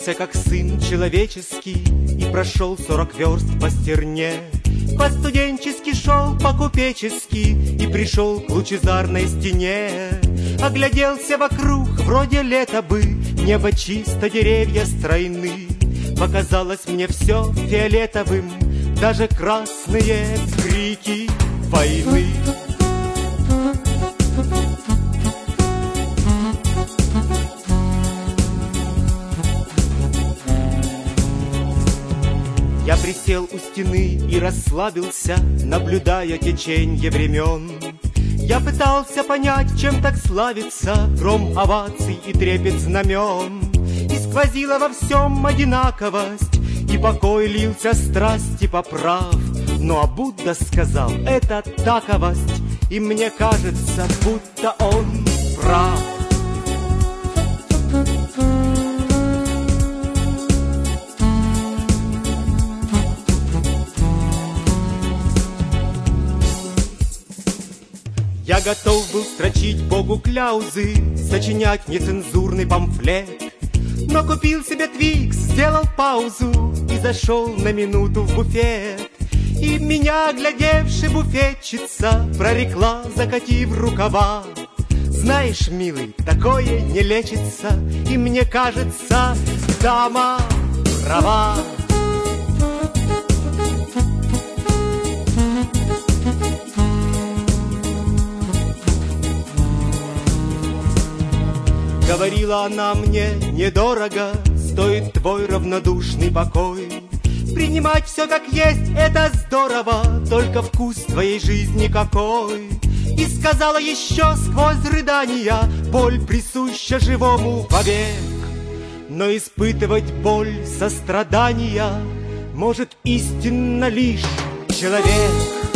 Родился как сын человеческий и прошел 40 верст по стерне. По-студенчески шел, по-купечески и пришел к лучезарной стене. Огляделся вокруг, вроде лето бы, небо чисто, деревья стройны. Показалось мне все фиолетовым, даже красные крики войны. Я присел у стены и расслабился, наблюдая теченье времен. Я пытался понять, чем так славится гром оваций и трепет знамен. И сквозила во всем одинаковость, и покой лился страсти поправ. Ну а Будда сказал, это таковость, и мне кажется, будто он прав. Я готов был строчить Богу кляузы, сочинять нецензурный памфлет. Но купил себе Твикс, сделал паузу и зашел на минуту в буфет. И меня, глядевши буфетчица, прорекла, закатив рукава: знаешь, милый, такое не лечится, и мне кажется, дама права. Говорила она мне, недорого стоит твой равнодушный покой. Принимать все как есть, это здорово, только вкус твоей жизни какой. И сказала еще сквозь рыдания, боль присуща живому вовек. Но испытывать боль сострадания может истинно лишь человек.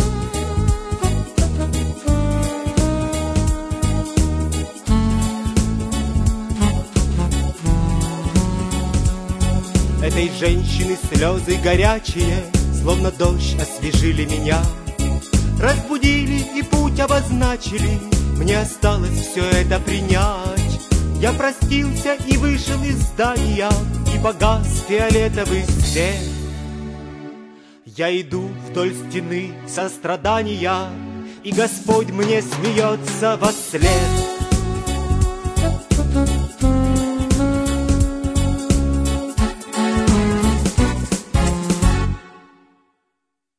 Этой женщины слезы горячие, словно дождь, освежили меня. Разбудили и путь обозначили, мне осталось все это принять. Я простился и вышел из здания, и погас фиолетовый свет. Я иду вдоль стены сострадания, и Господь мне смеется вослед.